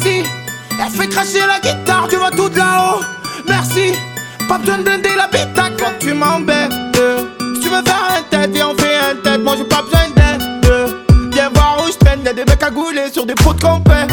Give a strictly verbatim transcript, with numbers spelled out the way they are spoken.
Vas-y, elle fait cracher la guitare, tu vois tout de là-haut. Merci, pas besoin de blinder la bite, quand tu m'embêtes. Si tu veux faire un tête, viens on fait un tête, moi j'ai pas besoin d'aide. Viens voir où je peine, y'a des mecs à gouler sur des pots de compète.